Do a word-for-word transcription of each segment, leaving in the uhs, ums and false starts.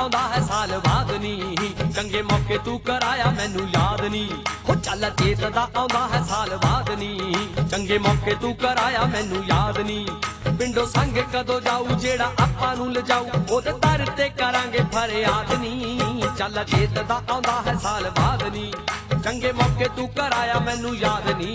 आउंदा है साल बाद नी, चंगे मौके तू कराया मैनू याद नी। हो चल चेत दा आउंदा है साल बाद नी, चंगे मौके तू कराया मैनू याद नी। पिंडों संग कदों जाऊ जेड़ा आपां नू लजाऊ, ओदे दर ते करांगे फरियाद नी। चल चेत दा आउंदा है साल बाद नी, चंगे मौके तू कराया मैनू याद नी।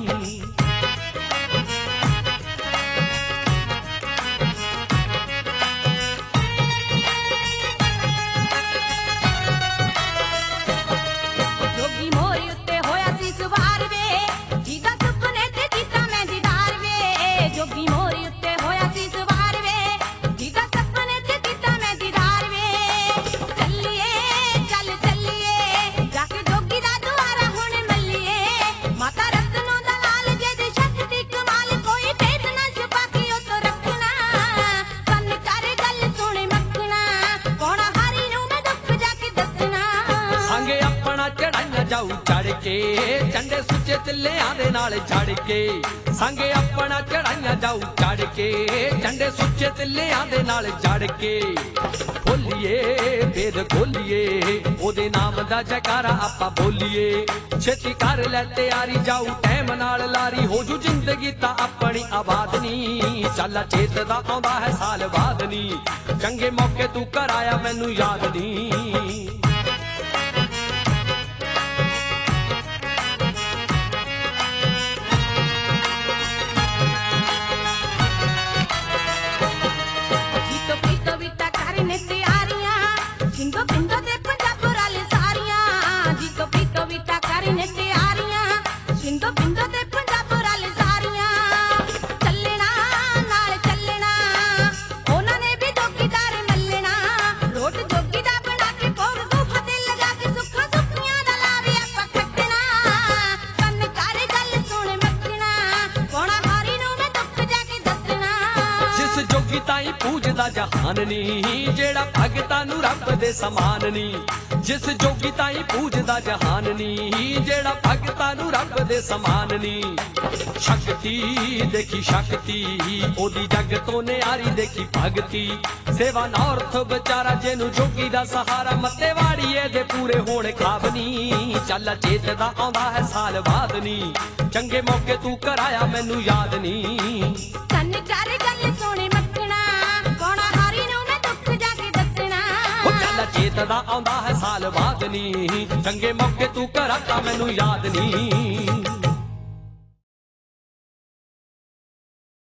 जाऊ चढ़ के झंडे सुचे तिल्लियां दे नाल चढ़ के, संगे अपना चढ़ाइया जाऊ चढ़ के झंडे सुचे तिल्लियां दे नाल चढ़ के। खोलिए भेद खोलिए ओदे नाम दा जयकारा आपां बोलिए, छेती कर लै तैयारी जाऊ टैम नाल लारी, हो जू जिंदगी तां अपनी आबाद नी। चल चेत दा आउंदा है साल बाद नी, चंगे मौके तू कराया मैनू याद नी। ताई पूजदा जहान नी, जेड़ा भगतां नू रब दे समान नी। जिस जोगी ताई पूजदा जहान नी, जेड़ा भगतां नू रब दे समान नी। शक्ति देखी शक्ति ओदी जग तो न्यारी देखी भगती, सेवा नॉर्थ बेचारा जेनू जोगी दा सहारा, मत्ते वाड़िए दे पूरे होण खाब नी। चल चेत दा आउंदा है साल बाद नी, चंगे मौके तू कराया मैनू याद नी। कन्न कर गल सोने चेत दा आउंदा है साल बाद नी, चंगे मौके तू कराता मैनू याद नी।